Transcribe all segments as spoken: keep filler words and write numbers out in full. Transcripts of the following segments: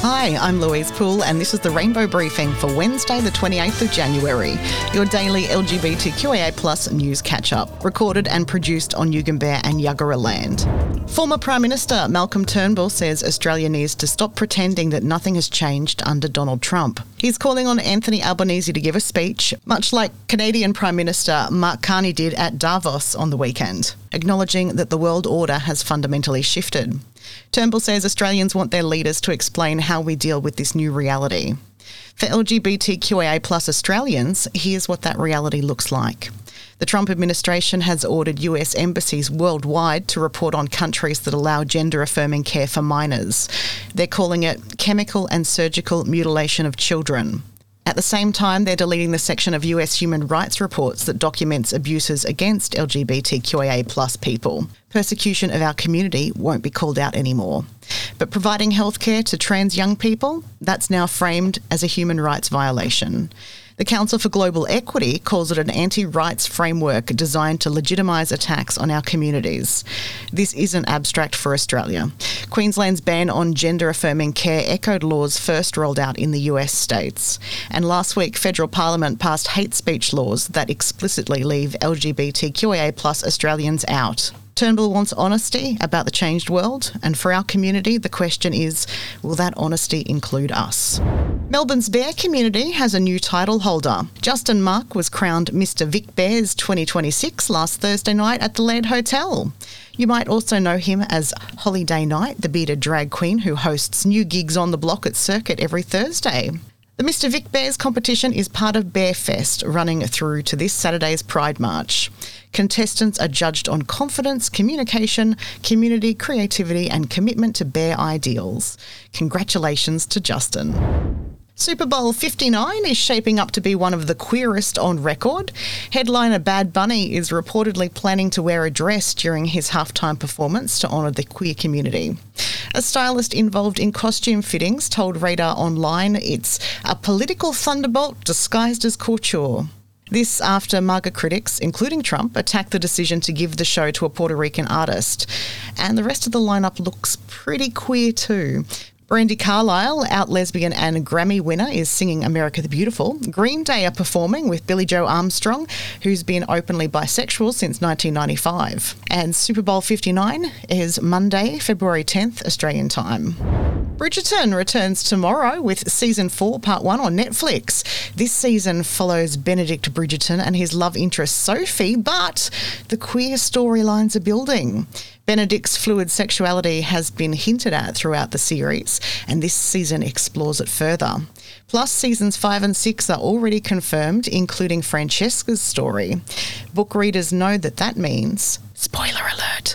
Hi, I'm Louise Poole and this is the Rainbow Briefing for Wednesday the twenty-eighth of January, your daily L G B T Q I A plus news catch-up, recorded and produced on Yugambeh and Yuggera land. Former Prime Minister Malcolm Turnbull says Australia needs to stop pretending that nothing has changed under Donald Trump. He's calling on Anthony Albanese to give a speech, much like Canadian Prime Minister Mark Carney did at Davos on the weekend, acknowledging that the world order has fundamentally shifted. Turnbull says Australians want their leaders to explain how we deal with this new reality. For L G B T Q I A plus Australians, here's what that reality looks like. The Trump administration has ordered U S embassies worldwide to report on countries that allow gender-affirming care for minors. They're calling it chemical and surgical mutilation of children. At the same time, they're deleting the section of U S human rights reports that documents abuses against L G B T Q I A plus people. Persecution of our community won't be called out anymore. But providing healthcare to trans young people, that's now framed as a human rights violation. The Council for Global Equity calls it an anti-rights framework designed to legitimise attacks on our communities. This isn't abstract for Australia. Queensland's ban on gender-affirming care echoed laws first rolled out in the U S states. And last week, federal parliament passed hate speech laws that explicitly leave L G B T Q I A plus Australians out. Turnbull wants honesty about the changed world, and for our community, the question is, will that honesty include us? Melbourne's Bear community has a new title holder. Justin Mark was crowned Mister Vic Bears twenty twenty-six last Thursday night at the Laird Hotel. You might also know him as Holiday Night, the bearded drag queen who hosts new gigs on the block at Circuit every Thursday. The Mister Vic Bears competition is part of Bearfest, running through to this Saturday's Pride March. Contestants are judged on confidence, communication, community, creativity and commitment to bear ideals. Congratulations to Justin. Super Bowl fifty-nine is shaping up to be one of the queerest on record. Headliner Bad Bunny is reportedly planning to wear a dress during his halftime performance to honour the queer community. A stylist involved in costume fittings told Radar Online it's a political thunderbolt disguised as couture. This after MAGA critics, including Trump, attacked the decision to give the show to a Puerto Rican artist. And the rest of the lineup looks pretty queer too. Brandi Carlile, out lesbian and Grammy winner, is singing America the Beautiful. Green Day are performing with Billie Joe Armstrong, who's been openly bisexual since nineteen ninety-five. And Super Bowl fifty-nine is Monday, February tenth, Australian time. Bridgerton returns tomorrow with Season four, Part one on Netflix. This season follows Benedict Bridgerton and his love interest Sophie, but the queer storylines are building. Benedict's fluid sexuality has been hinted at throughout the series, and this season explores it further. Plus, seasons five and six are already confirmed, including Francesca's story. Book readers know that that means, spoiler alert,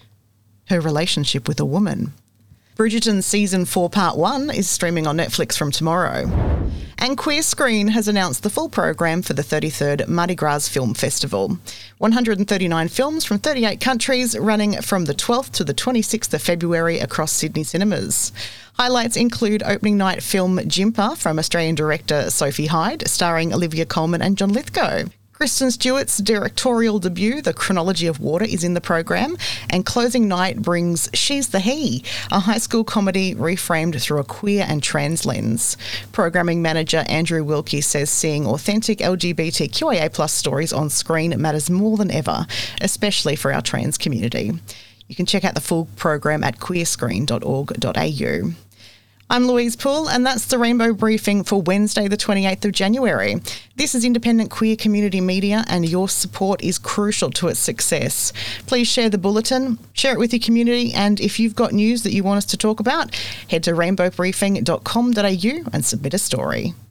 her relationship with a woman. Bridgerton Season four Part one is streaming on Netflix from tomorrow. And Queer Screen has announced the full program for the thirty-third Mardi Gras Film Festival. one hundred thirty-nine films from thirty-eight countries running from the twelfth to the twenty-sixth of February across Sydney cinemas. Highlights include opening night film Jimpa from Australian director Sophie Hyde, starring Olivia Colman and John Lithgow. Kristen Stewart's directorial debut, The Chronology of Water, is in the program, and closing night brings She's the He, a high school comedy reframed through a queer and trans lens. Programming manager Andrew Wilkie says seeing authentic L G B T Q I A plus stories on screen matters more than ever, especially for our trans community. You can check out the full program at queer screen dot org dot a u. I'm Louise Poole, and that's the Rainbow Briefing for Wednesday the twenty-eighth of January. This is independent queer community media, and your support is crucial to its success. Please share the bulletin, share it with your community, and if you've got news that you want us to talk about, head to rainbow briefing dot com dot a u and submit a story.